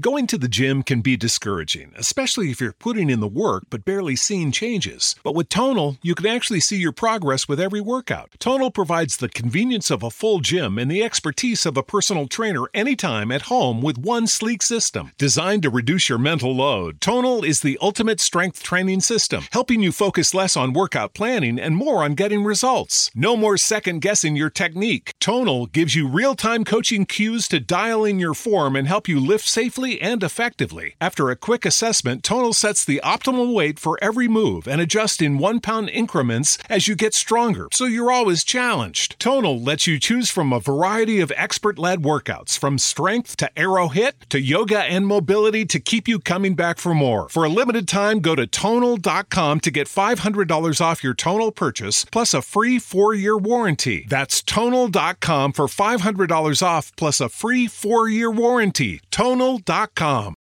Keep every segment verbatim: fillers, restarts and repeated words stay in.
Going to the gym can be discouraging, especially if you're putting in the work but barely seeing changes. But with Tonal, you can actually see your progress with every workout. Tonal provides the convenience of a full gym and the expertise of a personal trainer anytime at home with one sleek system. Designed to reduce your mental load, Tonal is the ultimate strength training system, helping you focus less on workout planning and more on getting results. No more second-guessing your technique. Tonal gives you real-time coaching cues to dial in your form and help you lift safely and effectively. After a quick assessment, Tonal sets the optimal weight for every move and adjusts in one-pound increments as you get stronger, so you're always challenged. Tonal lets you choose from a variety of expert-led workouts, from strength to aero hit to yoga and mobility to keep you coming back for more. For a limited time, go to tonal dot com to get five hundred dollars off your Tonal purchase, plus a free four-year warranty. That's tonal dot com for five hundred dollars off, plus a free four-year warranty. tonal dot com.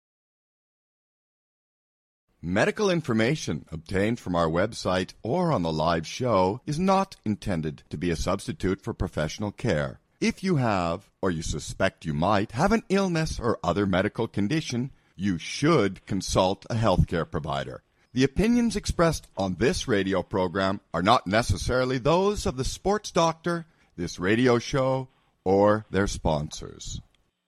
Medical information obtained from our website or on the live show is not intended to be a substitute for professional care. If you have, or you suspect you might, have an illness or other medical condition, you should consult a healthcare provider. The opinions expressed on this radio program are not necessarily those of the sports doctor, this radio show, or their sponsors.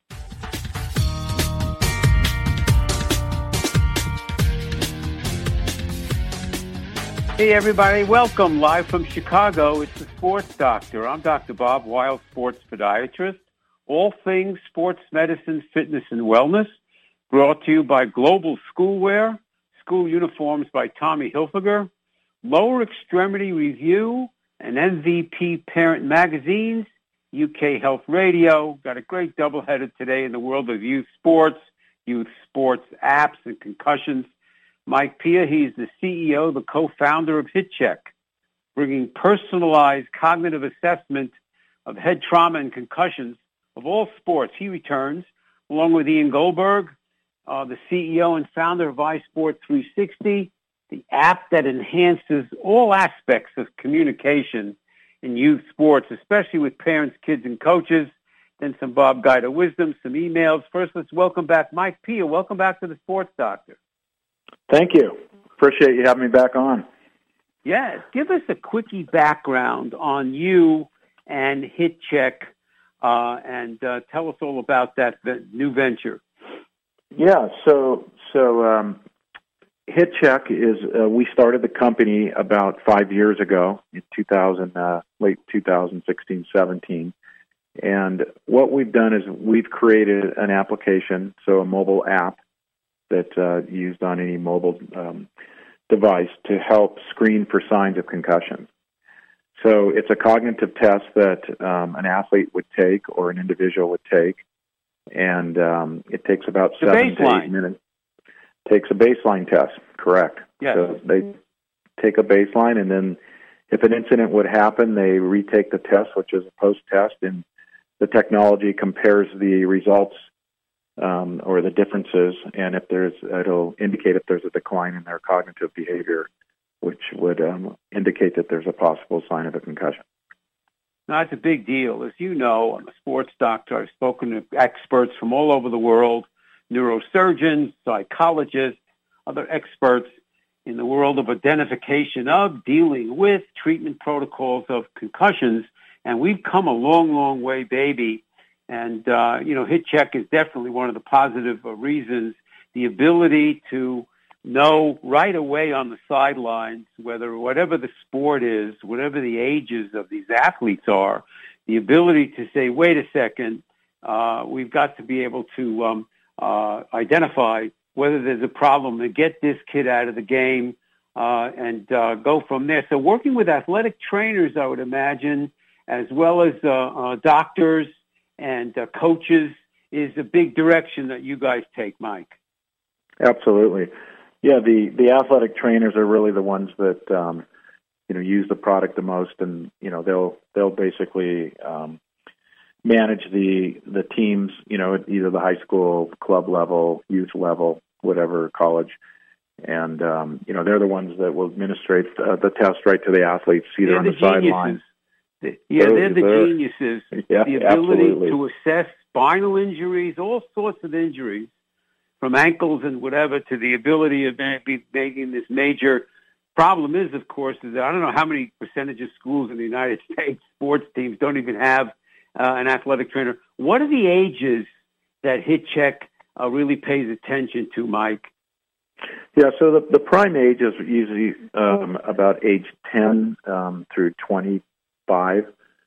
Hey everybody, welcome live from Chicago. It's the Sports Doctor. I'm Doctor Bob Weil, sports podiatrist. All things sports medicine, fitness, and wellness. Brought to you by Global Schoolwear, school uniforms by Tommy Hilfiger, Lower Extremity Review, and M V P Parent Magazines, U K Health Radio. Got a great doubleheader today in the world of youth sports, youth sports apps, and concussions. Mike Pia, he's the C E O, the co-founder of HitCheck, bringing personalized cognitive assessment of head trauma and concussions of all sports. He returns, along with Ian Goldberg, uh, the C E O and founder of iSport three sixty, the app that enhances all aspects of communication in youth sports, especially with parents, kids, and coaches. Then some Bob Guida wisdom, some emails. First, let's welcome back Mike Pia. Welcome back to the Sports Doctor. Thank you. Appreciate you having me back on. Yeah, give us a quickie background on you and HitCheck, uh, and uh, tell us all about that v- new venture. Yeah, so so um, HitCheck is uh, we started the company about five years ago in two thousand, uh, late two thousand sixteen, seventeen, and what we've done is we've created an application, so a mobile app that's uh, used on any mobile um, device to help screen for signs of concussion. So it's a cognitive test that um, an athlete would take or an individual would take, and um, it takes about the seven baseline. to eight minutes. Takes a baseline test, correct. Yes. So they take a baseline, and then if an incident would happen, they retake the test, which is a post-test, and the technology compares the results Um, or the differences, and if there's, it'll indicate if there's a decline in their cognitive behavior, which would um, indicate that there's a possible sign of a concussion. Now, that's a big deal. As you know, I'm a sports doctor. I've spoken to experts from all over the world, neurosurgeons, psychologists, other experts in the world of identification of, dealing with, treatment protocols of concussions, and we've come a long, long way, baby. And, uh, you know, HitCheck is definitely one of the positive uh, reasons, the ability to know right away on the sidelines, whether whatever the sport is, whatever the ages of these athletes are, the ability to say, wait a second, uh, we've got to be able to um, uh, identify whether there's a problem and get this kid out of the game uh, and uh, go from there. So working with athletic trainers, I would imagine, as well as uh, uh, doctors, and uh, coaches is a big direction that you guys take, Mike. Absolutely. Yeah, the, the athletic trainers are really the ones that, um, you know, use the product the most, and, you know, they'll they'll basically um, manage the the teams, you know, at either the high school, club level, youth level, whatever, college. And, um, you know, they're the ones that will administrate uh, the test right to the athletes, either they're on the, the sidelines. Yeah, they're, they're the they're, geniuses. Yeah, the ability absolutely. to assess spinal injuries, all sorts of injuries, from ankles and whatever to the ability of maybe making this major. Problem is, of course, is that I don't know how many percentage of schools in the United States sports teams don't even have uh, an athletic trainer. What are the ages that HitCheck uh, really pays attention to, Mike? Yeah, so the, the prime age is usually um, about age ten um, through twenty-five.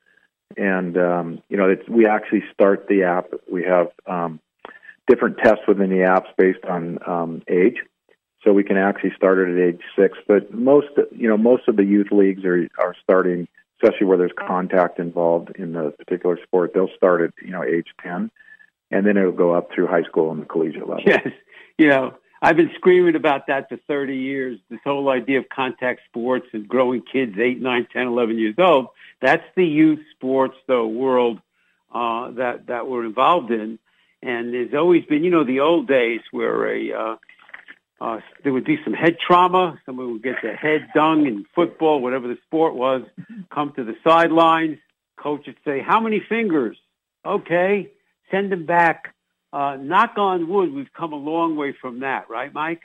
And, um, you know, it's, we actually start the app. We have um, different tests within the apps based on um, age. So we can actually start it at age six. But most, you know, most of the youth leagues are, are starting, especially where there's contact involved in the particular sport, they'll start at, you know, age ten. And then it'll go up through high school and the collegiate level. Yes. You know, I've been screaming about that for thirty years, this whole idea of contact sports and growing kids eight, nine, ten, eleven years old. That's the youth sports, though, world uh, that, that we're involved in. And there's always been, you know, the old days where a uh, uh, there would be some head trauma. Someone would get their head dung in football, whatever the sport was, come to the sidelines. Coach would say, how many fingers? Okay, send them back. Uh, knock on wood, we've come a long way from that, right, Mike?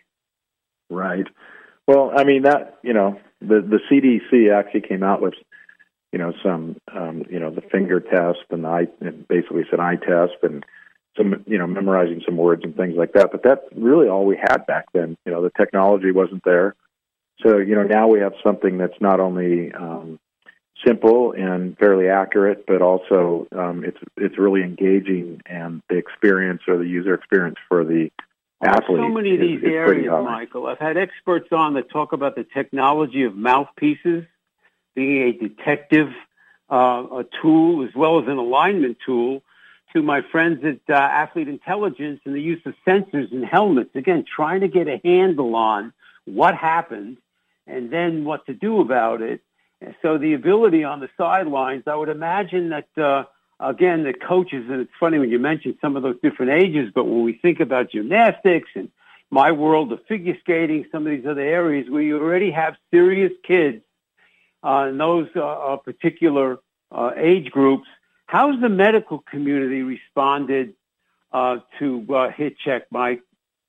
Right. Well, I mean, that, you know, the, the C D C actually came out with, you know, some, um, you know, the finger test and the eye, and basically it's an eye test and some, you know, memorizing some words and things like that. But that's really all we had back then. You know, the technology wasn't there. So, you know, now we have something that's not only um, simple and fairly accurate, but also um, it's it's really engaging, and the experience or the user experience for the athlete. So many of these is, is areas, Michael. I've had experts on that talk about the technology of mouthpieces being a detective uh, a tool as well as an alignment tool, to my friends at uh, Athlete Intelligence and the use of sensors and helmets. Again, trying to get a handle on what happened and then what to do about it. And so the ability on the sidelines, I would imagine that, uh, again, the coaches, and it's funny when you mention some of those different ages, but when we think about gymnastics and my world of figure skating, some of these other areas where you already have serious kids uh, in those uh, uh, particular uh, age groups, how's the medical community responded uh, to uh, HitCheck, Mike?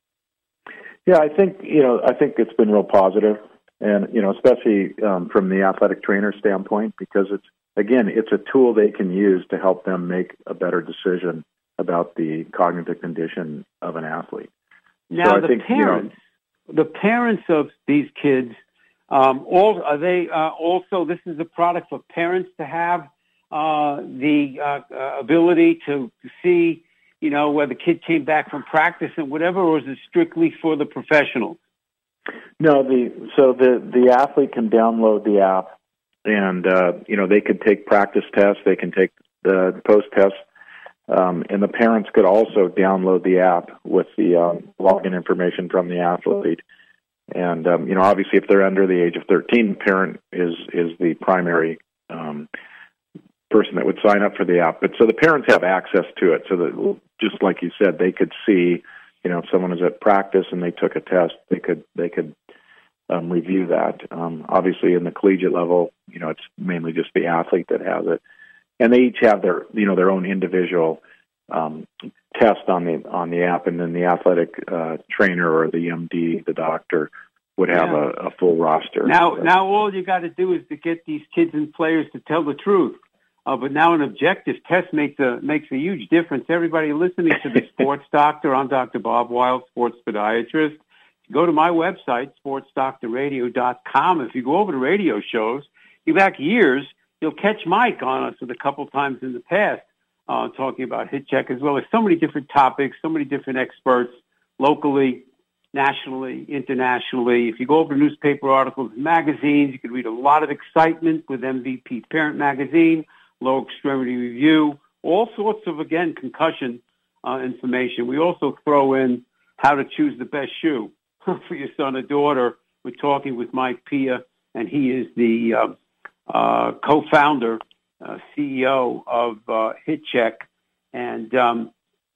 Yeah, I think, you know, I think it's been real positive. And, you know, especially um, from the athletic trainer standpoint, because it's, again, it's a tool they can use to help them make a better decision about the cognitive condition of an athlete. Now, so the think, parents, you know, the parents of these kids, um, all are they uh, also? This is a product for parents to have uh, the uh, uh, ability to see, you know, where the kid came back from practice and whatever, or is it strictly for the professionals? No, the so the the athlete can download the app, and uh, you know, they could take practice tests, they can take the post tests, um, and the parents could also download the app with the um, login information from the athlete. And um, you know, obviously, if they're under the age of thirteen, the parent is is the primary um, person that would sign up for the app. But so the parents have access to it, so that, just like you said, they could see. You know, if someone was at practice and they took a test, they could they could um, review that. Um, obviously, in the collegiate level, you know, it's mainly just the athlete that has it, and they each have their you know their own individual um, test on the on the app, and then the athletic uh, trainer or the M D, the doctor, would have yeah. a, a full roster. Now, so, now all you got to do is to get these kids and players to tell the truth. Uh, but now an objective test makes a makes a huge difference. Everybody listening to the Sports Doctor, I'm Doctor Bob Wild, sports podiatrist. Go to my website, sports doctor radio dot com. If you go over to radio shows, you back years, you'll catch Mike on us with a couple times in the past uh, talking about HitCheck, as well as so many different topics, so many different experts, locally, nationally, internationally. If you go over to newspaper articles and magazines, you can read a lot of excitement with M V P Parent Magazine, Low Extremity Review, all sorts of, again, concussion uh, information. We also throw in how to choose the best shoe for your son or daughter. We're talking with Mike Pia, and he is the uh, uh, co-founder, uh, C E O of uh, HitCheck. And um,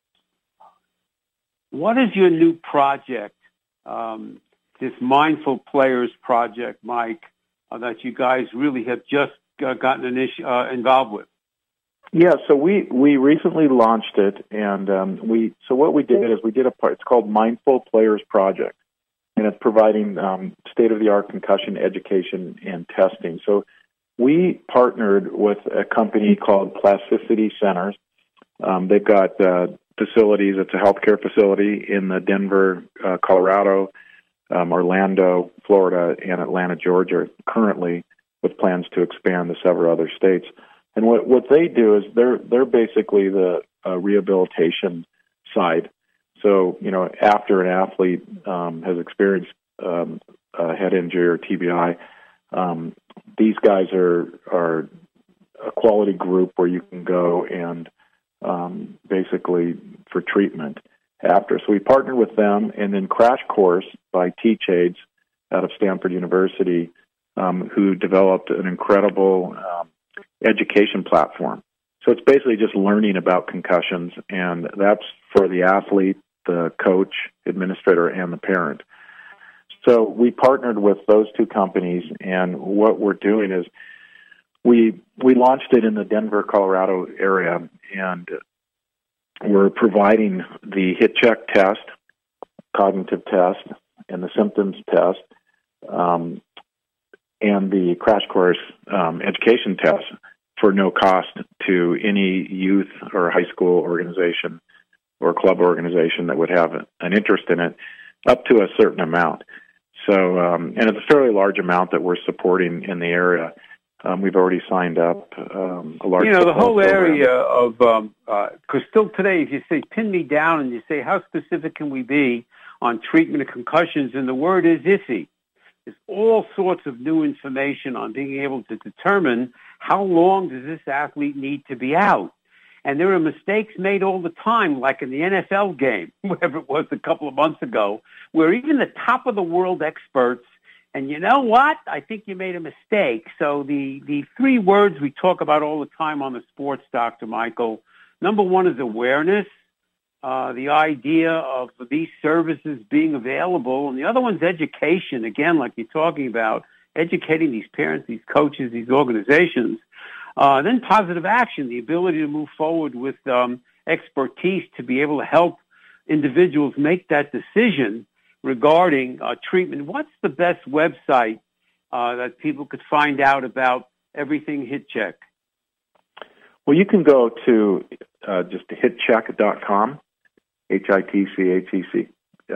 what is your new project, um, this Mindful Players project, Mike, uh, that you guys really have just uh, gotten an issue, uh, involved with? Yeah, so we, we recently launched it, and um, we so what we did is we did a part. It's called Mindful Players Project, and it's providing um, state-of-the-art concussion education and testing. So we partnered with a company called Plasticity Centers. Um, they've got uh, facilities. It's a healthcare facility in the Denver, uh, Colorado, um, Orlando, Florida, and Atlanta, Georgia, currently, with plans to expand to several other states. And what, what they do is they're they're basically the uh, rehabilitation side. So, you know, after an athlete um, has experienced um, a head injury or T B I, um, these guys are are a quality group where you can go and um, basically for treatment after. So we partnered with them, and then Crash Course by Teach-Aids out of Stanford University, um, who developed an incredible um, education platform. So it's basically just learning about concussions, and that's for the athlete, the coach, administrator, and the parent. So we partnered with those two companies, and what we're doing is we we launched it in the Denver, Colorado area, and we're providing the HitCheck test, cognitive test, and the symptoms test, um, and the Crash Course um, education test for no cost to any youth or high school organization or club organization that would have an interest in it, up to a certain amount. So, um, and it's a fairly large amount that we're supporting in the area. Um, we've already signed up um, a large. You know, the whole program. area of um, uh 'cause still today, if you say pin me down and you say how specific can we be on treatment of concussions, and the word is iffy. There's all sorts of new information on being able to determine how long does this athlete need to be out. And there are mistakes made all the time, like in the N F L game, whatever it was a couple of months ago, where even the top of the world experts, and you know what? I think you made a mistake. So the, the three words we talk about all the time on the sports, Doctor Michael, number one is awareness, uh, the idea of these services being available, and the other one's education, again, like you're talking about, educating these parents, these coaches, these organizations. Uh, then positive action, the ability to move forward with um, expertise to be able to help individuals make that decision regarding uh, treatment. What's the best website uh, that people could find out about everything HitCheck? Well, you can go to uh, just hitcheck dot com, H I T C H E C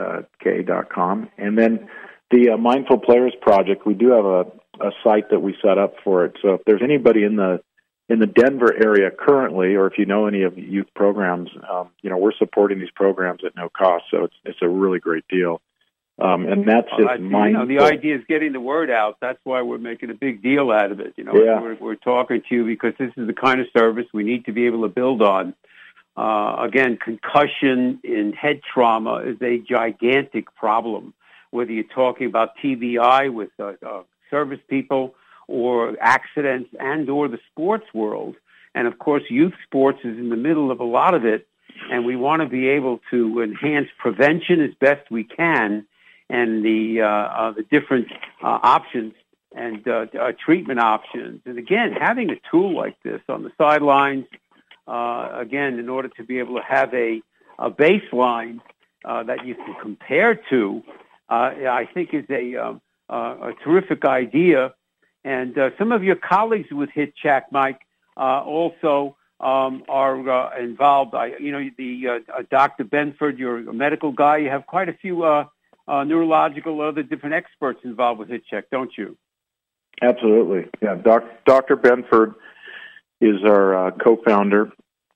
K dot com. And then the uh, Mindful Players Project, we do have a, a site that we set up for it. So if there's anybody in the in the Denver area currently, or if you know any of the youth programs, um, you know, we're supporting these programs at no cost. So it's it's a really great deal. Um, and that's just uh, mindful. You know, the idea is getting the word out. That's why we're making a big deal out of it. You know, yeah. we're, we're talking to you because this is the kind of service we need to be able to build on. Uh, again, concussion in head trauma is a gigantic problem, whether you're talking about T B I with uh, uh, service people or accidents and or the sports world. And, of course, youth sports is in the middle of a lot of it, and we want to be able to enhance prevention as best we can and the uh, uh, the different uh, options and uh, uh, treatment options. And, again, having a tool like this on the sidelines, uh, again, in order to be able to have a, a baseline uh, that you can compare to, uh, I think is a, um, uh, a terrific idea. And uh, some of your colleagues with HitCheck, Mike, uh, also um, are uh, involved. I, you know, the uh, Doctor Benford, you're a medical guy. You have quite a few uh, uh, neurological, other different experts involved with HitCheck, don't you? Absolutely. Yeah, Doc, Doctor Benford is our uh, co-founder,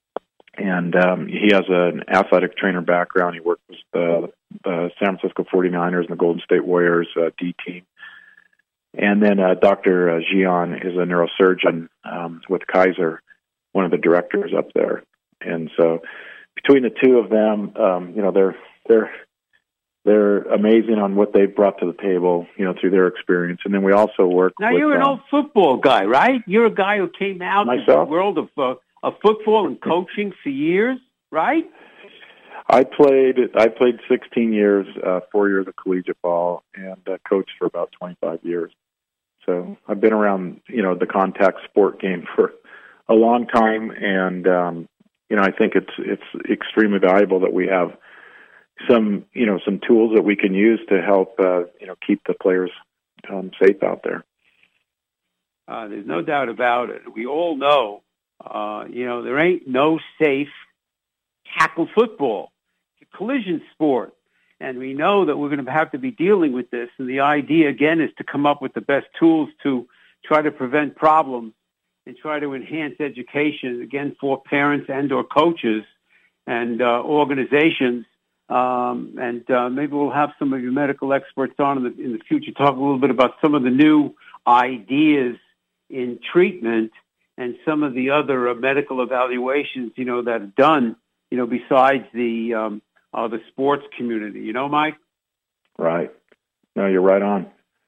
and um, he has an athletic trainer background. He worked with the, the San Francisco forty-niners and the Golden State Warriors uh, D team. And then uh, Doctor Gian is a neurosurgeon um, with Kaiser, one of the directors up there. And so, between the two of them, um, you know, they're they're they're amazing on what they've brought to the table, you know, through their experience. And then we also work. Now with, you're an um, old football guy, right? You're a guy who came out myself? in the world of uh, of football and coaching for years, right? I played. I played sixteen years, uh, four years of collegiate ball, and uh, coached for about twenty-five years. So I've been around, you know, the contact sport game for a long time, and um, you know, I think it's it's extremely valuable that we have some you know some tools that we can use to help uh, you know keep the players um, safe out there. Uh, there's no doubt about it. We all know, uh, you know, there ain't no safe tackle football. It's a collision sport. And we know that we're going to have to be dealing with this. And the idea, again, is to come up with the best tools to try to prevent problems and try to enhance education, again, for parents and or coaches and uh, organizations. Um, and uh, maybe we'll have some of your medical experts on in the, in the future, talk a little bit about some of the new ideas in treatment and some of the other uh, medical evaluations, you know, that are done, you know, besides the um, uh, the sports community. You know, Mike? Right. No, you're right on.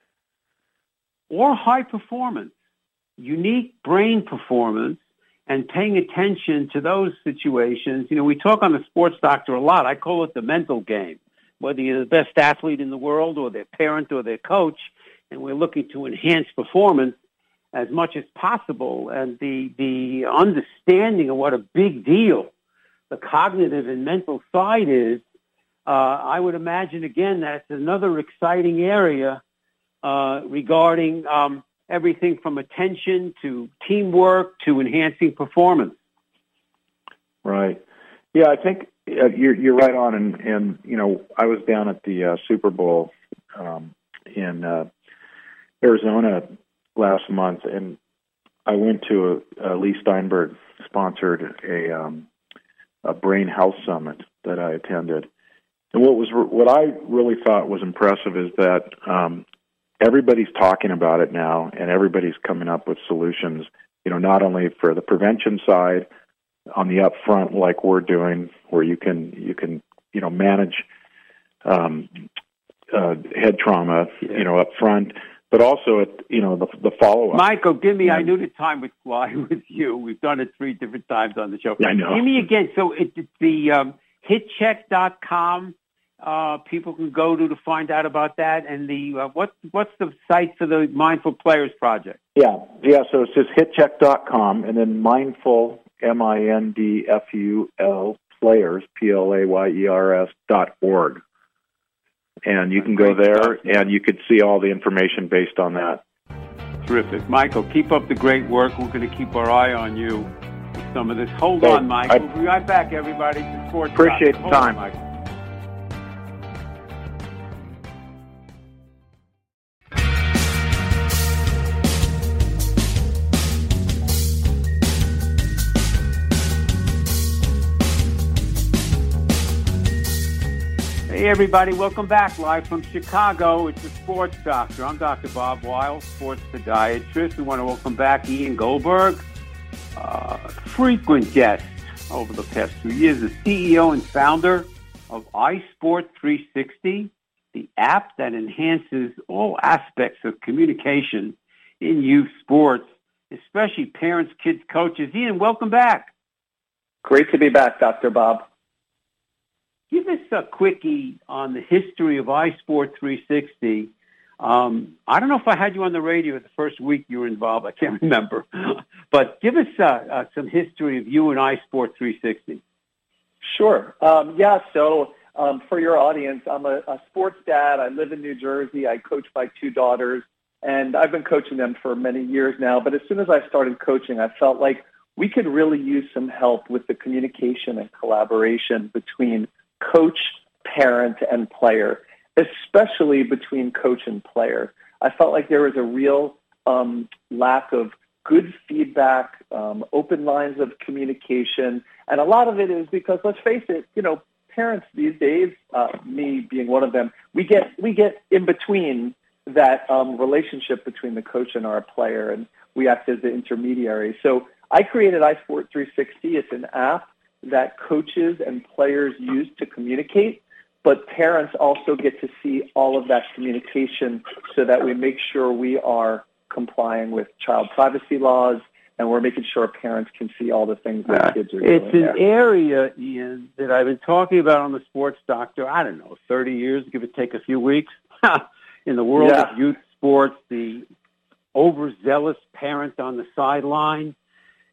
Or high performance, unique brain performance, and paying attention to those situations. You know, we talk on the Sports Doctor a lot. I call it the mental game. Whether you're the best athlete in the world or their parent or their coach, and we're looking to enhance performance as much as possible, and the the understanding of what a big deal the cognitive and mental side is, uh, I would imagine, again, that's another exciting area uh, regarding um, everything from attention to teamwork to enhancing performance. Right. Yeah, I think uh, you're, you're right on. And, and, you know, I was down at the uh, Super Bowl um, in uh, Arizona last month, and I went to a, a Lee Steinberg sponsored a, um, a brain health summit that I attended. And what was what I really thought was impressive is that um, everybody's talking about it now, and everybody's coming up with solutions. You know, not only for the prevention side, on the upfront, like we're doing, where you can you can you know manage um, uh, head trauma, yeah. you know, up front. But also, at, you know, the, the follow-up. Michael, give me, and, I knew the time would fly with you. We've done it three different times on the show. I know. Give me again. So it, it's the um, hit check dot com. Uh, people can go to to find out about that. And the uh, what, what's the site for the Mindful Players Project? Yeah, yeah. So it's just hit check dot com, and then Mindful, M I N D F U L, Players, P L A Y E R S, dot org. And you can go there, and you could see all the information based on that. Terrific. Michael, keep up the great work. We're going to keep our eye on you with some of this. Hold hey, on, Michael. I we'll be right back, everybody. It's Sports Appreciate the time. On, Michael. Hey, everybody. Welcome back live from Chicago. It's the Sports Doctor. I'm Doctor Bob Weil, sports podiatrist. We want to welcome back Ian Goldberg, uh, frequent guest over the past few years, the C E O and founder of iSport three sixty, the app that enhances all aspects of communication in youth sports, especially parents, kids, coaches. Ian, welcome back. Great to be back, Doctor Bob. Give us a quickie on the history of iSport three sixty. Um, I don't know if I had you on the radio the first week you were involved. I can't remember. But give us uh, uh, some history of you and iSport three sixty. Sure. Um, yeah, so um, for your audience, I'm a, a sports dad. I live in New Jersey. I coach my two daughters, and I've been coaching them for many years now. But as soon as I started coaching, I felt like we could really use some help with the communication and collaboration between coach, parent, and player, especially between coach and player. I felt like there was a real um, lack of good feedback, um, open lines of communication, and a lot of it is because, let's face it, you know, parents these days, uh, me being one of them, we get we get in between that um, relationship between the coach and our player, and we act as the intermediary. So I created iSport three sixty. It's an app that coaches and players use to communicate, but parents also get to see all of that communication so that we make sure we are complying with child privacy laws, and we're making sure parents can see all the things their kids are doing. It's an there. area, Ian, that I've been talking about on the Sports Doctor, I don't know, thirty years, give or take a few weeks, in the world yeah. of youth sports, the overzealous parent on the sideline.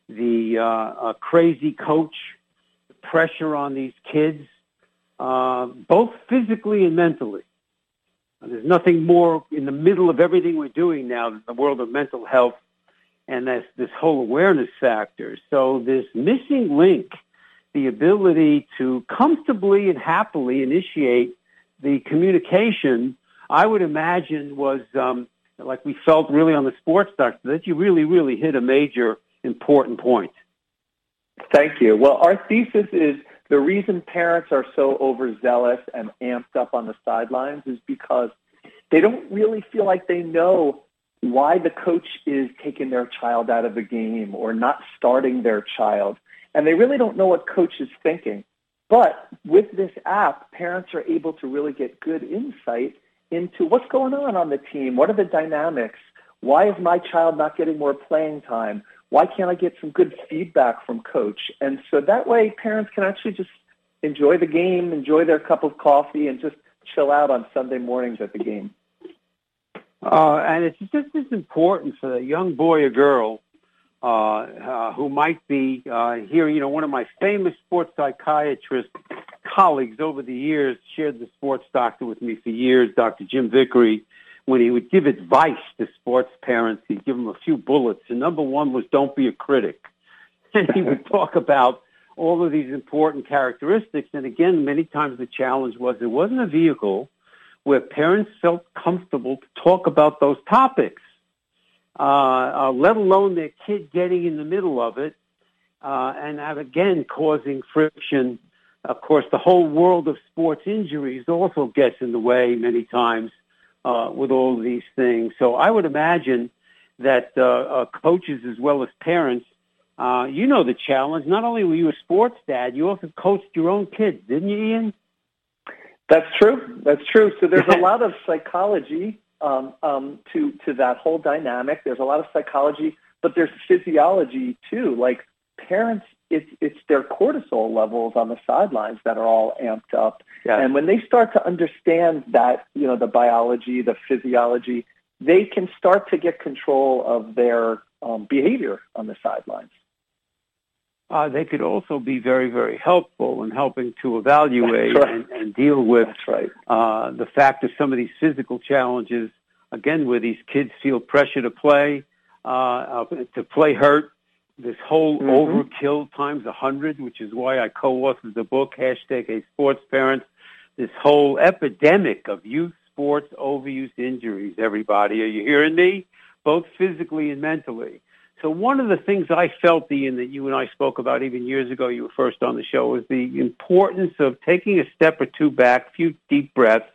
the uh, uh, crazy coach, the pressure on these kids, uh, both physically and mentally. There's nothing more in the middle of everything we're doing now than the world of mental health, and that's this whole awareness factor. So this missing link, the ability to comfortably and happily initiate the communication, I would imagine was, um, like we felt really on the Sports Doctor, that you really, really hit a major important point. Thank you. Well, our thesis is the reason parents are so overzealous and amped up on the sidelines is because they don't really feel like they know why the coach is taking their child out of the game or not starting their child. And they really don't know what coach is thinking. But with this app, parents are able to really get good insight into what's going on on the team. What are the dynamics? Why is my child not getting more playing time? Why can't I get some good feedback from coach? And so that way parents can actually just enjoy the game, enjoy their cup of coffee, and just chill out on Sunday mornings at the game. Uh, and it's just as important for a young boy or girl uh, uh, who might be uh, here. You know, one of my famous sports psychiatrist colleagues over the years shared the Sports Doctor with me for years, Doctor Jim Vickery. When he would give advice to sports parents, he'd give them a few bullets. And number one was, don't be a critic. And he would talk about all of these important characteristics. And again, many times the challenge was it wasn't a vehicle where parents felt comfortable to talk about those topics, uh, uh, let alone their kid getting in the middle of it, uh, and have, again, causing friction. Of course, the whole world of sports injuries also gets in the way many times uh, with all of these things. So I would imagine that uh, uh, coaches as well as parents, uh, you know the challenge. Not only were you a sports dad, you also coached your own kids, didn't you, Ian? That's true. That's true. So there's a lot of psychology um, um, to to that whole dynamic. There's a lot of psychology, but there's physiology too. Like parents, it's it's their cortisol levels on the sidelines that are all amped up. Yeah. And when they start to understand that, you know, the biology, the physiology, they can start to get control of their um, behavior on the sidelines. Uh, they could also be very, very helpful in helping to evaluate right. and, and deal with right. uh, the fact of some of these physical challenges, again, where these kids feel pressure to play, uh, uh, to play hurt, this whole mm-hmm. overkill times a hundred, which is why I co-authored the book, hashtag A Sports Parent, this whole epidemic of youth sports overuse injuries, everybody. Are you hearing me? Both physically and mentally. So one of the things I felt, Ian, that you and I spoke about even years ago, you were first on the show, was the importance of taking a step or two back, a few deep breaths,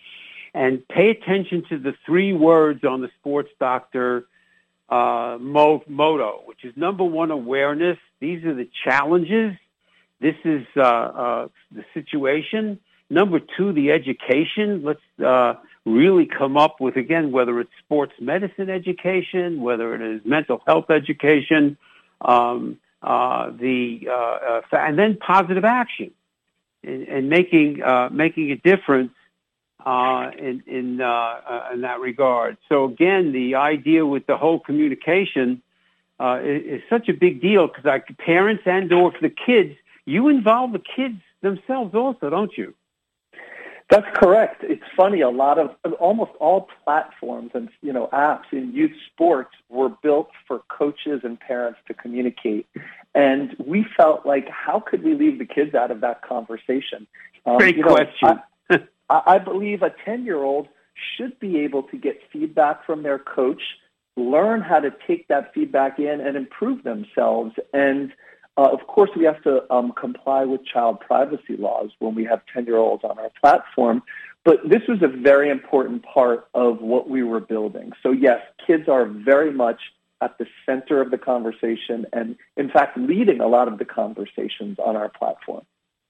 and pay attention to the three words on the Sports Doctor uh, motto, which is number one, awareness. These are the challenges. This is uh, uh, the situation. Number two, the education. Let's uh, really come up with, again, whether it's sports medicine education, whether it is mental health education, um, uh, the uh, uh, and then positive action, and, and making uh, making a difference uh, in in, uh, uh, in that regard. So again, the idea with the whole communication uh, is, is such a big deal because like parents and or for the kids, you involve the kids themselves also, don't you? That's correct. It's funny. A lot of almost all platforms and you know apps in youth sports were built for coaches and parents to communicate, and we felt like how could we leave the kids out of that conversation? Um, Great you know, question. I, I believe a ten-year-old should be able to get feedback from their coach, learn how to take that feedback in and improve themselves, and Uh, of course, we have to um, comply with child privacy laws when we have ten-year-olds on our platform. But this was a very important part of what we were building. So, yes, kids are very much at the center of the conversation and, in fact, leading a lot of the conversations on our platform.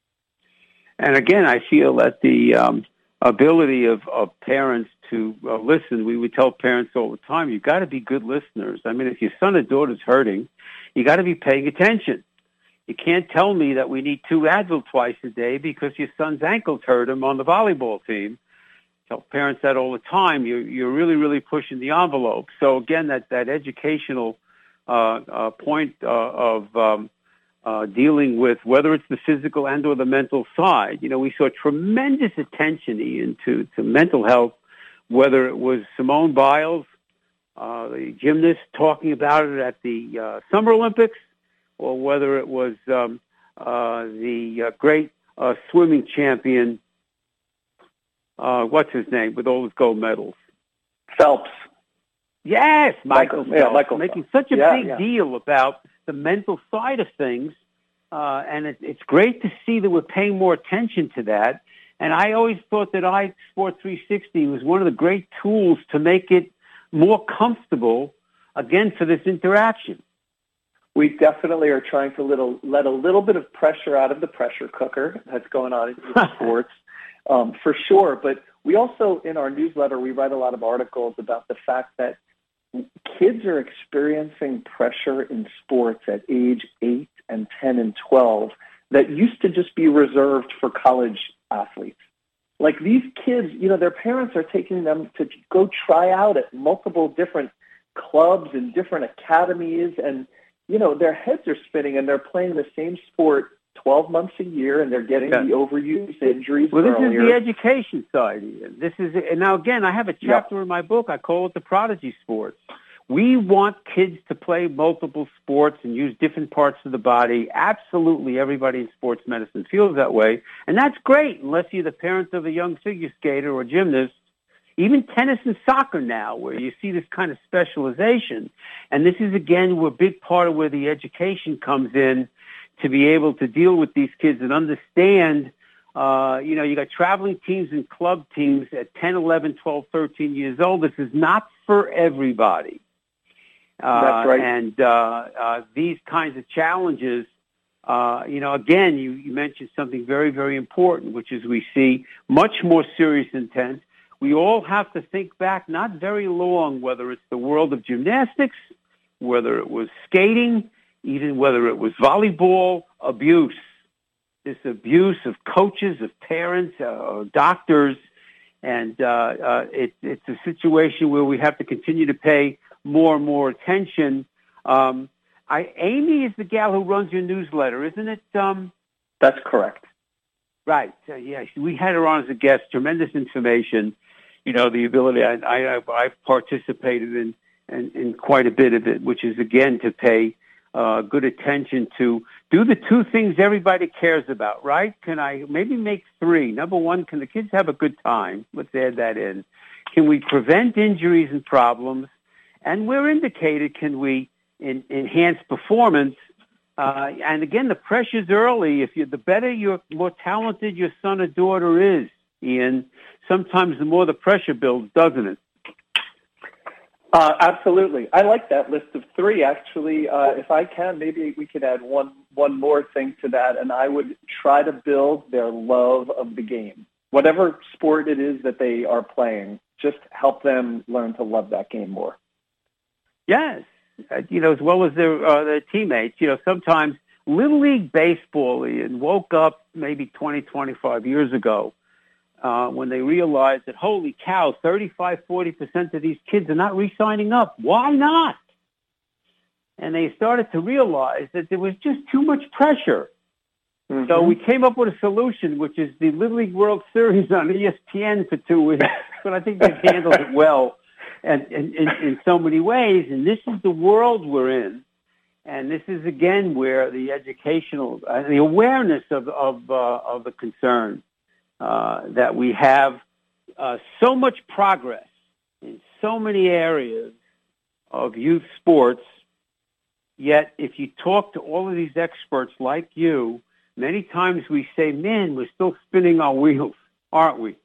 And, again, I feel that the um, ability of, of parents to uh, listen, we would tell parents all the time, you've got to be good listeners. I mean, if your son or daughter's hurting, you got to be paying attention. You can't tell me that we need two Advil twice a day because your son's ankles hurt him on the volleyball team. Tell parents that all the time. You're, you're really, really pushing the envelope. So, again, that, that educational uh, uh, point uh, of um, uh, dealing with whether it's the physical and or the mental side. You know, we saw tremendous attention, Ian, to, to mental health, whether it was Simone Biles, uh, the gymnast, talking about it at the uh, Summer Olympics, or whether it was um, uh, the uh, great uh, swimming champion, uh, what's his name, with all his gold medals? Phelps. Yes, Michael, Michael, yeah, Michael making Phelps. such a yeah, big yeah. deal about the mental side of things, uh, and it, it's great to see that we're paying more attention to that. And I always thought that I Sport three sixty was one of the great tools to make it more comfortable, again, for this interaction. We definitely are trying to little, let a little bit of pressure out of the pressure cooker that's going on in youth sports, um, for sure. But we also, in our newsletter, we write a lot of articles about the fact that kids are experiencing pressure in sports at age eight and ten and twelve that used to just be reserved for college athletes. Like these kids, you know, their parents are taking them to go try out at multiple different clubs and different academies, and, you know, their heads are spinning and they're playing the same sport twelve months a year, and they're getting yeah. the overuse injuries Well, this earlier. is the education side, Ian. This is, and now again, I have a chapter yep. in my book. I call it the prodigy sports. We want kids to play multiple sports and use different parts of the body. Absolutely everybody in sports medicine feels that way. And that's great, unless you're the parent of a young figure skater or gymnast. Even tennis and soccer now, where you see this kind of specialization. And this is, again, a big part of where the education comes in, to be able to deal with these kids and understand, uh, you know, you got traveling teams and club teams at ten, eleven, twelve, thirteen years old. This is not for everybody. Uh, That's right. And uh, uh, these kinds of challenges, uh, you know, again, you, you mentioned something very, very important, which is we see much more serious intent. We all have to think back not very long, whether it's the world of gymnastics, whether it was skating, even whether it was volleyball, abuse. This abuse of coaches, of parents, uh, of doctors, and uh, uh, it, it's a situation where we have to continue to pay more and more attention. Um, I, Amy is the gal who runs your newsletter, isn't it? Um, That's correct. Right. Uh, yeah, we had her on as a guest. Tremendous information. You know, the ability. I, I, I've participated in, in in quite a bit of it, which is again to pay uh, good attention to do the two things everybody cares about. Right? Can I maybe make three? Number one, can the kids have a good time? Let's add that in. Can we prevent injuries and problems? And where indicated, can we in, enhance performance? Uh, and again, the pressure's early. If you, the better, your more talented your son or daughter is, Ian, sometimes the more the pressure builds, doesn't it? Uh, absolutely. I like that list of three, actually. Uh, if I can, maybe we could add one, one more thing to that, and I would try to build their love of the game. Whatever sport it is that they are playing, just help them learn to love that game more. Yes, uh, you know, as well as their uh, their teammates. You know, sometimes Little League Baseball, Ian, woke up maybe twenty, twenty-five years ago uh, when they realized that, holy cow, thirty-five, forty percent of these kids are not re-signing up. Why not? And they started to realize that there was just too much pressure. Mm-hmm. So we came up with a solution, which is the Little League World Series on E S P N for two weeks. But I think they've handled it well. And in, in, in so many ways, and this is the world we're in, and this is again where the educational, uh, the awareness of of, uh, of the concern uh, that we have uh, so much progress in so many areas of youth sports. Yet, if you talk to all of these experts like you, many times we say, "Man, we're still spinning our wheels, aren't we?"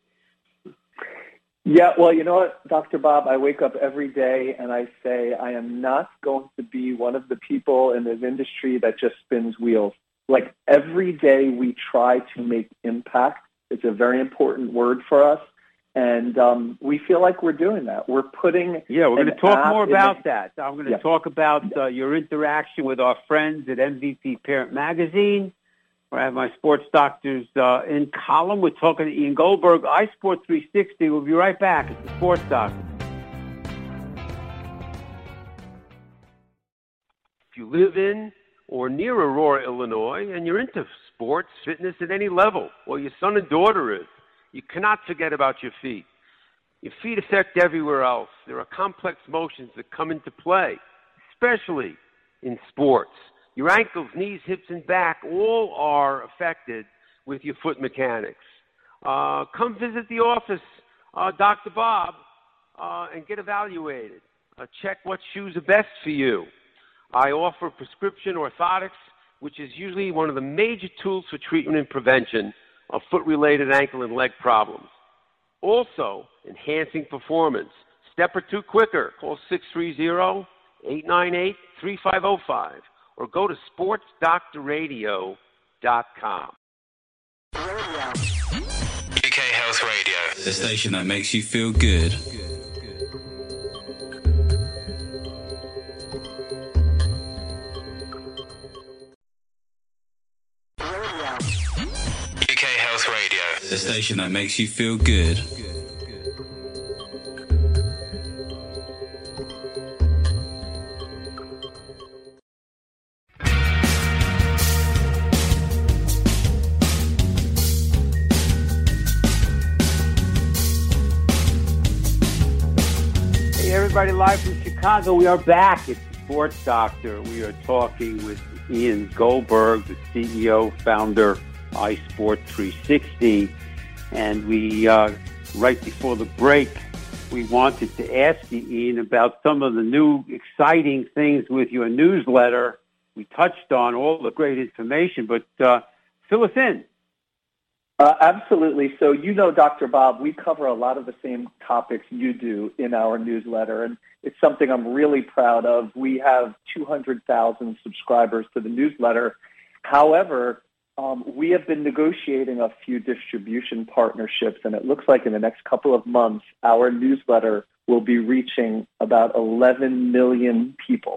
Yeah, well, you know what, Doctor Bob, I wake up every day and I say I am not going to be one of the people in this industry that just spins wheels. Like every day we try to make impact. It's a very important word for us. And um, we feel like we're doing that. We're putting Yeah, we're going to talk more about the, that. I'm going to yeah. talk about uh, your interaction with our friends at M V P Parent Magazine. I have my sports doctors uh, in column. We're talking to Ian Goldberg, iSport three sixty. We'll be right back. It's the Sports Doctor. If you live in or near Aurora, Illinois, and you're into sports, fitness at any level, or your son and daughter is, you cannot forget about your feet. Your feet affect everywhere else. There are complex motions that come into play, especially in sports. Your ankles, knees, hips, and back all are affected with your foot mechanics. Uh, come visit the office, uh, Doctor Bob, uh, and get evaluated. Uh, check what shoes are best for you. I offer prescription orthotics, which is usually one of the major tools for treatment and prevention of foot-related ankle and leg problems. Also, enhancing performance. Step or two quicker. Call six three zero, eight nine eight, three five zero five or go to sports doctor radio dot com. U K Health Radio, the station that makes you feel good. U K Health Radio, the station that makes you feel good. Hey, everybody, live from Chicago. We are back. It's the Sports Doctor. We are talking with Ian Goldberg, the C E O, founder, iSport three sixty. And we, uh, right before the break, we wanted to ask you, Ian, about some of the new exciting things with your newsletter. We touched on all the great information, but uh, fill us in. Uh, absolutely. So you know, Doctor Bob, we cover a lot of the same topics you do in our newsletter, and it's something I'm really proud of. We have two hundred thousand subscribers to the newsletter. However, um, we have been negotiating a few distribution partnerships, and it looks like in the next couple of months, our newsletter will be reaching about eleven million people.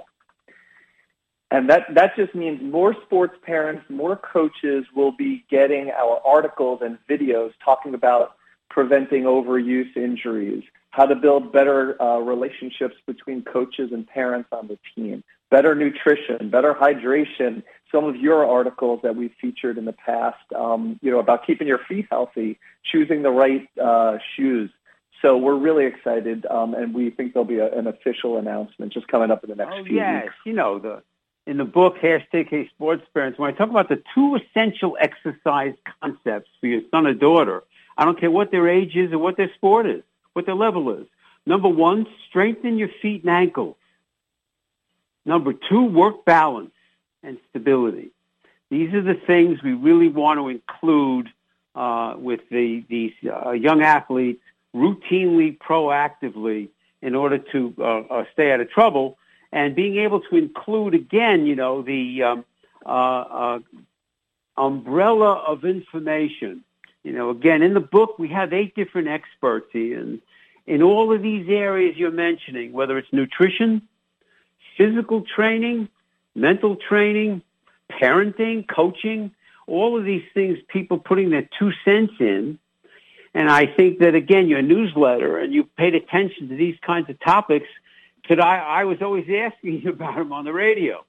And that, that just means more sports parents, more coaches will be getting our articles and videos talking about preventing overuse injuries, how to build better uh, relationships between coaches and parents on the team, better nutrition, better hydration, some of your articles that we've featured in the past, um, you know, about keeping your feet healthy, choosing the right uh, shoes. So we're really excited, um, and we think there'll be a, an official announcement just coming up in the next oh, few yes. weeks. You know, the in the book, hashtag Hey Sports Parents, when I talk about the two essential exercise concepts for your son or daughter, I don't care what their age is or what their sport is, what their level is. Number one, strengthen your feet and ankles. Number two, work balance and stability. These are the things we really want to include uh, with the, these uh, young athletes routinely, proactively, in order to uh, uh, stay out of trouble. And being able to include, again, you know, the um, uh, uh, umbrella of information. You know, again, in the book, we have eight different experts, and in all of these areas you're mentioning, whether it's nutrition, physical training, mental training, parenting, coaching, all of these things, people putting their two cents in. And I think that, again, your newsletter, and you paid attention to these kinds of topics, that I, I was always asking you about them on the radio.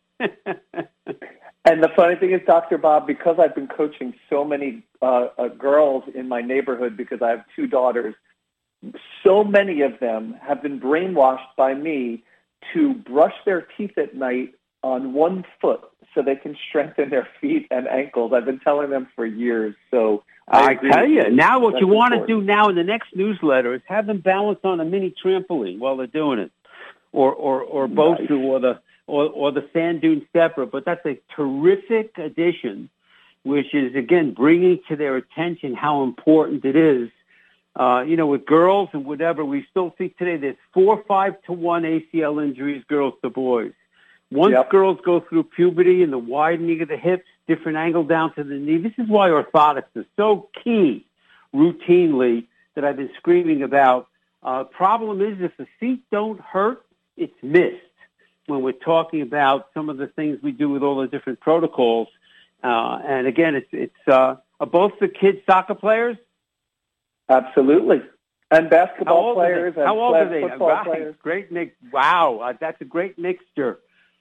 And the funny thing is, Doctor Bob, because I've been coaching so many uh, uh, girls in my neighborhood, because I have two daughters, so many of them have been brainwashed by me to brush their teeth at night on one foot so they can strengthen their feet and ankles. I've been telling them for years. So I, I tell you, you, now what That's you want to important. do now in the next newsletter is have them balance on a mini trampoline while they're doing it. Or, or, or Bosu, nice. or the or, or the sand dune stepper, but that's a terrific addition, which is again bringing to their attention how important it is. Uh, you know, with girls and whatever, we still see today there's four, five to one A C L injuries, girls to boys. Once yep. girls go through puberty and the widening of the hips, different angle down to the knee. This is why orthotics is so key, routinely, that I've been screaming about. Uh, problem is, if the feet don't hurt, it's missed when we're talking about some of the things we do with all the different protocols. Uh, and again, it's, it's, uh, are both the kids soccer players? Absolutely. And basketball How players and How old are they? football right. players. Great mix. Wow. Uh, that's a great mixture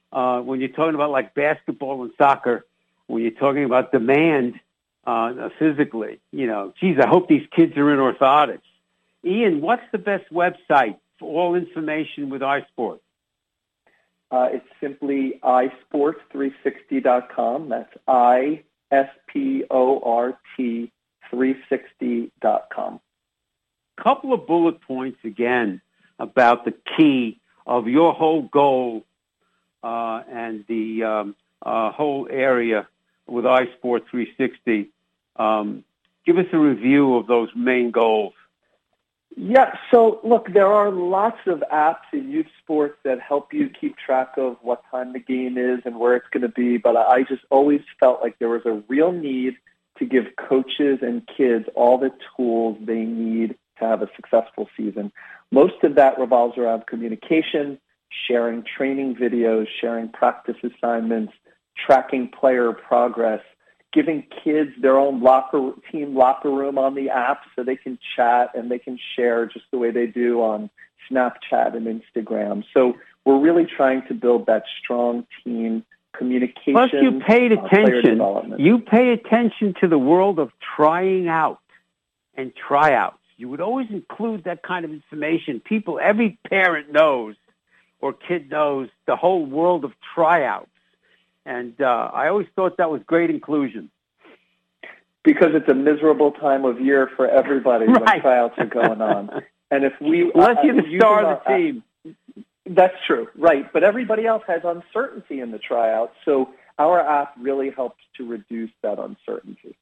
uh, when you're talking about like basketball and soccer, when you're talking about demand uh, physically, you know, geez, I hope these kids are in orthotics. Ian, what's the best website for all information with iSport? Uh, it's simply i sport three sixty dot com. That's I S P O R T three sixty dot com. Couple of bullet points again about the key of your whole goal uh, and the um, uh, whole area with iSport three sixty. Um, give us a review of those main goals. Yeah, so look, there are lots of apps in youth sports that help you keep track of what time the game is and where it's going to be, but I just always felt like there was a real need to give coaches and kids all the tools they need to have a successful season. Most of that revolves around communication, sharing training videos, sharing practice assignments, tracking player progress, giving kids their own locker team locker room on the app so they can chat and they can share just the way they do on Snapchat and Instagram. So we're really trying to build that strong team communication. Plus, you paid uh, player attention. development. You pay attention to the world of trying out and tryouts. You would always include that kind of information. People, every parent knows or kid knows the whole world of tryouts. And uh, I always thought that was great inclusion. Because it's a miserable time of year for everybody right. when tryouts are going on. And if we... Unless uh, you're the star of the team. Uh, that's true, right. But everybody else has uncertainty in the tryouts, so our app really helps to reduce that uncertainty.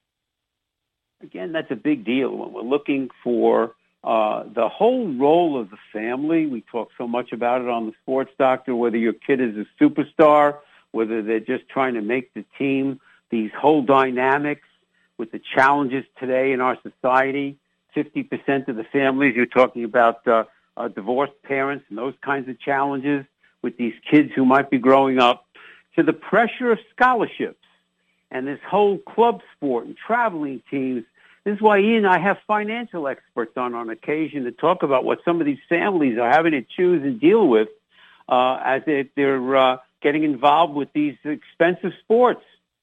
Again, that's a big deal when we're looking for uh, the whole role of the family. We talk so much about it on the Sports Doctor, whether your kid is a superstar, whether they're just trying to make the team, these whole dynamics with the challenges today in our society. fifty percent of the families, you're talking about uh, uh, divorced parents and those kinds of challenges with these kids who might be growing up, to the pressure of scholarships and this whole club sport and traveling teams. This is why Ian and I have financial experts on on occasion to talk about what some of these families are having to choose and deal with uh, as they, they're uh, getting involved with these expensive sports.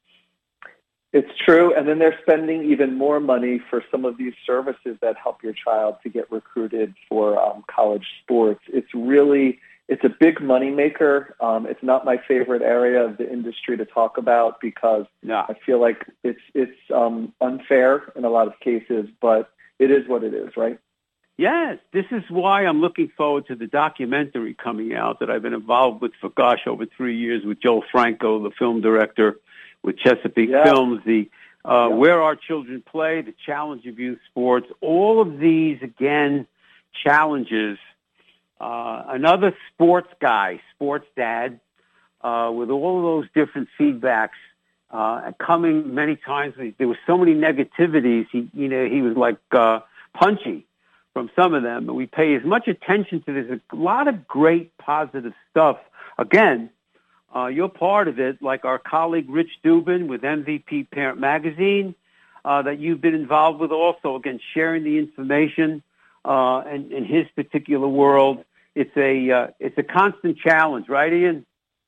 It's true, and then they're spending even more money for some of these services that help your child to get recruited for um, college sports. It's really, it's a big moneymaker. Um, it's not my favorite area of the industry to talk about because no. I feel like it's it's um, unfair in a lot of cases, but it is what it is, right? Yes, this is why I'm looking forward to the documentary coming out that I've been involved with for, gosh, over three years with Joel Franco, the film director with Chesapeake yeah. Films, the uh, yeah. Where Our Children Play, the Challenge of Youth Sports, all of these, again, challenges. Uh, another sports guy, sports dad, uh, with all of those different feedbacks uh, coming many times. There were so many negativities. He, you know, he was like uh, punchy from some of them. But we pay as much attention to this. A lot of great positive stuff. Again, uh, you're part of it, like our colleague Rich Dubin with M V P Parent Magazine, uh, that you've been involved with also, again, sharing the information uh, in, in his particular world. It's a uh, it's a constant challenge, right, Ian?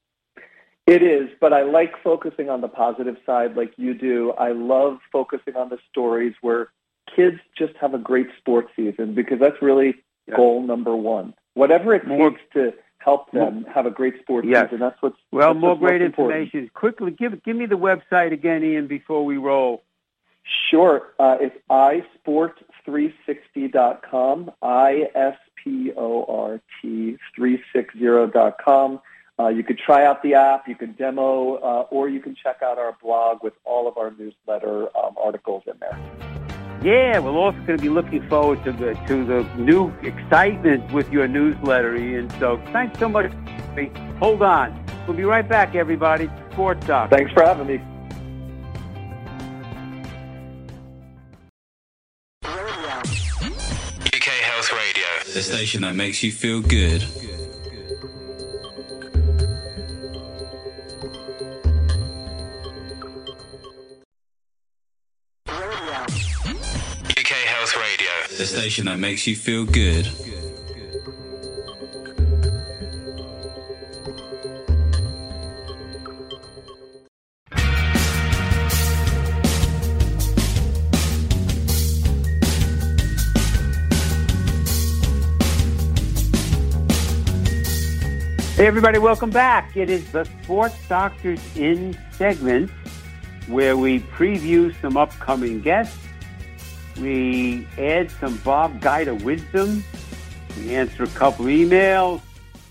It is, but I like focusing on the positive side like you do. I love focusing on the stories where kids just have a great sports season because that's really yeah. goal number one. Whatever it more, takes to help them more, have a great sports yes. season, that's what's Well, that's more what's great important. information. Quickly, give give me the website again, Ian, before we roll. Sure. Uh, it's i sport three sixty dot com, I S P O R T three sixty dot com. Uh, you could try out the app, you could demo, uh, or you can check out our blog with all of our newsletter um, articles in there. Yeah, we're also going to be looking forward to the to the new excitement with your newsletter, Ian. So thanks so much. Hold on. We'll be right back, everybody. Sports Talk. Thanks for having me. U K Health Radio, the station that makes you feel good. U K Health Radio, the station that makes you feel good. Hey, everybody, welcome back. It is the Sports Doctors In segment where we preview some upcoming guests. We add some Bob Guida wisdom. We answer a couple emails.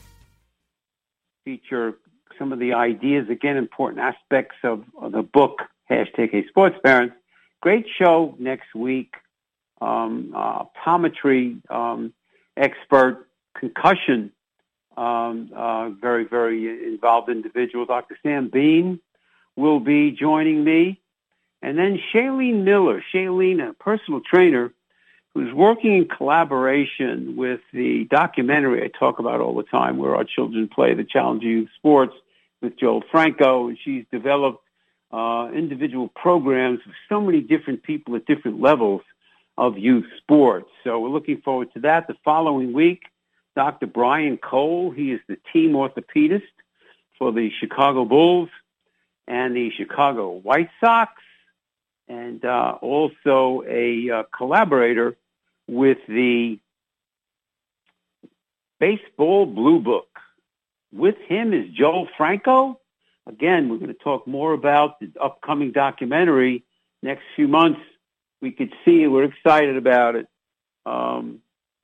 Feature some of the ideas, again, important aspects of, of the book, hashtag Hey Sports Parents. Great show next week. Um, uh, optometry um, expert, concussion Um, uh, very, very involved individual. Doctor Sam Bean will be joining me. And then Shailene Miller, Shailene, a personal trainer who's working in collaboration with the documentary I talk about all the time, Where Our Children Play, the Challenge Youth Sports, with Joel Franco. And she's developed uh, individual programs with so many different people at different levels of youth sports. So we're looking forward to that. The following week, Doctor Brian Cole, he is the team orthopedist for the Chicago Bulls and the Chicago White Sox, and uh, also a uh, collaborator with the Baseball Blue Book. With him is Joel Franco. Again, we're going to talk more about the upcoming documentary next few months. We could see it. We're excited about it. Um,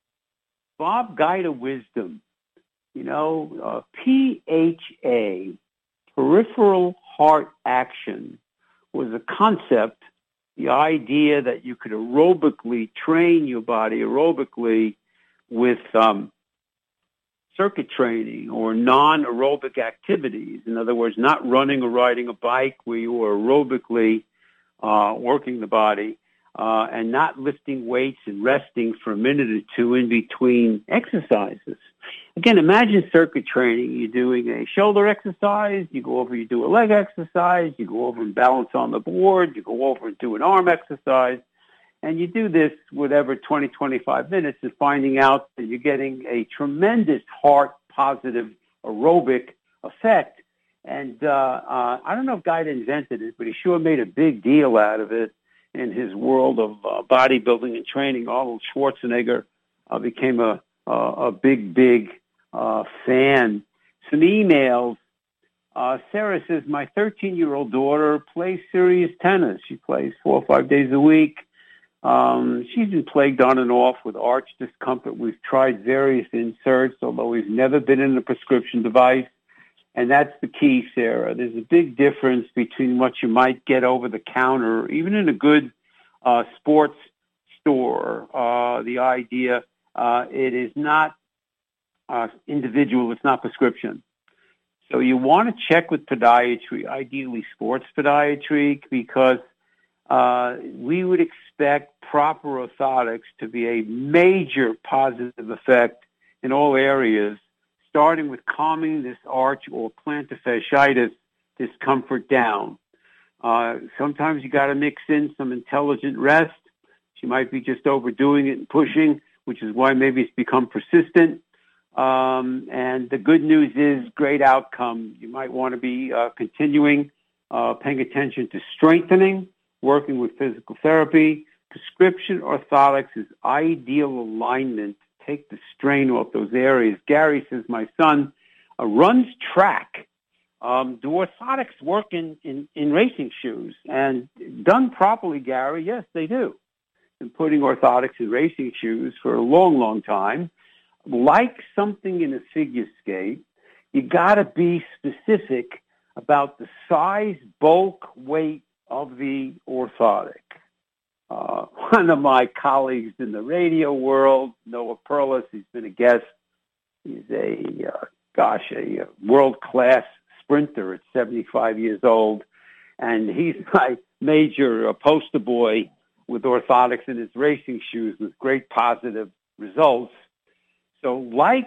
Bob Guida wisdom, you know, uh, P H A, peripheral heart action, was a concept, the idea that you could aerobically train your body aerobically with um, circuit training or non-aerobic activities. In other words, not running or riding a bike where you are aerobically uh, working the body. Uh, and not lifting weights and resting for a minute or two in between exercises. Again, imagine circuit training. You're doing a shoulder exercise, you go over, you do a leg exercise, you go over and balance on the board, you go over and do an arm exercise, and you do this whatever, twenty, twenty-five minutes, and finding out that you're getting a tremendous heart-positive aerobic effect. And uh, uh, I don't know if Guida invented it, but he sure made a big deal out of it. In his world of uh, bodybuilding and training, Arnold Schwarzenegger uh, became a, a, a big, big uh, fan. Some emails. Uh, Sarah says, my thirteen-year-old daughter plays serious tennis. She plays four or five days a week. Um, she's been plagued on and off with arch discomfort. We've tried various inserts, although we've never been in a prescription device. And that's the key, Sarah. There's a big difference between what you might get over the counter, even in a good uh, sports store. Uh, the idea, uh, it is not uh, individual, it's not prescription. So you want to check with podiatry, ideally sports podiatry, because uh, we would expect proper orthotics to be a major positive effect in all areas, starting with calming this arch or plantar fasciitis discomfort down. Uh, sometimes you got to mix in some intelligent rest. She might be just overdoing it and pushing, which is why maybe it's become persistent. Um, and the good news is great outcome. You might want to be uh, continuing, uh, paying attention to strengthening, working with physical therapy. Prescription orthotics is ideal alignment. Take the strain off those areas. Gary says, my son uh, runs track. Um, do orthotics work in, in, in racing shoes? And done properly, Gary, yes, they do. Been putting orthotics in racing shoes for a long, long time. Like something in a figure skate, you got to be specific about the size, bulk, weight of the orthotic. Uh, one of my colleagues in the radio world, Noah Perlis, he's been a guest. He's a, uh, gosh, a, a world-class sprinter at seventy-five years old. And he's my major uh, poster boy with orthotics in his racing shoes with great positive results. So like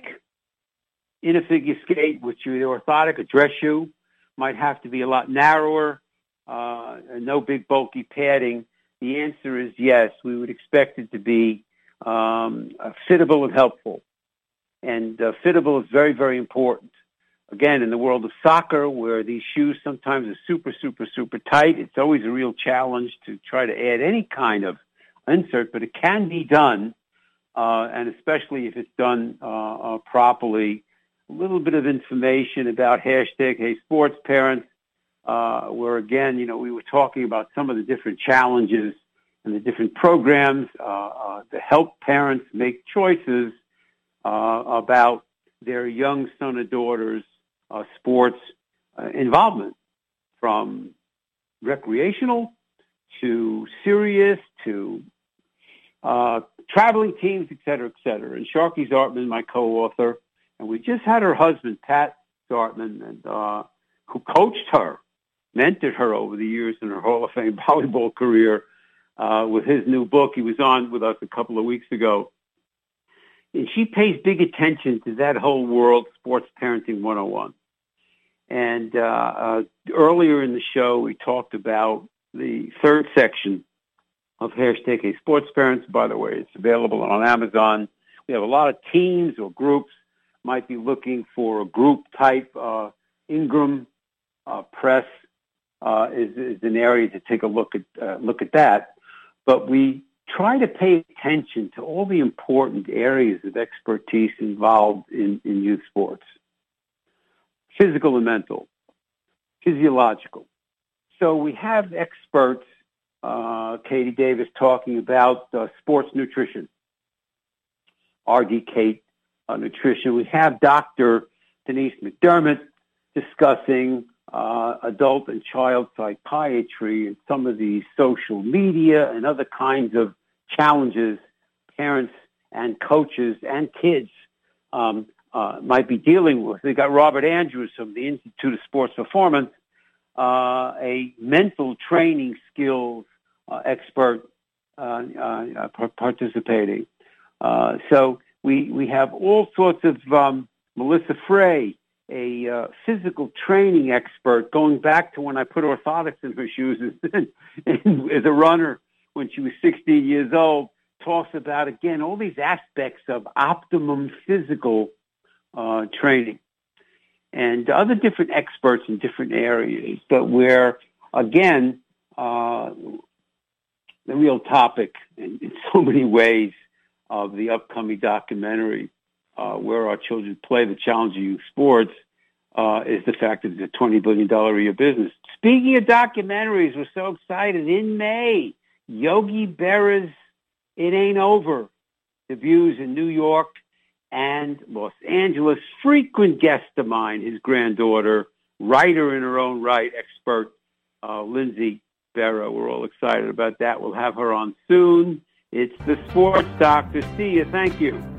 in a figure skate, which the orthotic, a dress shoe, might have to be a lot narrower, uh, and no big bulky padding. The answer is yes. We would expect it to be um, fittable and helpful. And uh, fittable is very, very important. Again, in the world of soccer, where these shoes sometimes are super, super, super tight, it's always a real challenge to try to add any kind of insert, but it can be done, uh, and especially if it's done uh, uh, properly. a little bit of information about hashtag Hey Sports Parents, uh, where again, you know, we were talking about some of the different challenges and the different programs uh, uh, to help parents make choices uh, about their young son or daughter's uh, sports uh, involvement, from recreational to serious to uh, traveling teams, et cetera, et cetera. And Sharky Zartman, my co-author, and we just had her husband, Pat Zartman, and, uh, who coached her, mentored her over the years in her Hall of Fame volleyball career, uh, with his new book. He was on with us a couple of weeks ago. And she pays big attention to that whole world, Sports Parenting one oh one. And uh, uh, earlier in the show, we talked about the third section of hashtag Hey Sports Parents. By the way, it's available on Amazon. We have a lot of teams or groups might be looking for a group type. Uh, Ingram uh, Press uh, is, is an area to take a look at uh, look at that. But we try to pay attention to all the important areas of expertise involved in, in youth sports: physical and mental, physiological. So we have experts, uh, Katie Davis talking about uh, sports nutrition, R D Kate uh, nutrition. We have Doctor Denise McDermott discussing uh, adult and child psychiatry and some of the social media and other kinds of challenges parents and coaches and kids um, uh, might be dealing with. We got Robert Andrews from the Institute of Sports Performance, uh, a mental training skills uh, expert uh, uh, participating. Uh, so we we have all sorts of um, Melissa Frey, a uh, physical training expert, going back to when I put orthotics in her shoes as, as a runner when she was sixteen years old, talks about, again, all these aspects of optimum physical uh, training. And other different experts in different areas, but where, again, uh, the real topic in, in so many ways of the upcoming documentary, uh, Where Our Children Play, The Challenge of Youth Sports, uh, is the fact that it's a twenty billion dollars a year business. Speaking of documentaries, we're so excited. In May, Yogi Berra's It Ain't Over debuts in New York and Los Angeles. Frequent guest of mine, his granddaughter, writer in her own right, expert, uh, Lindsay Berra. We're all excited about that. We'll have her on soon. It's the Sports Doctor. See you. Thank you.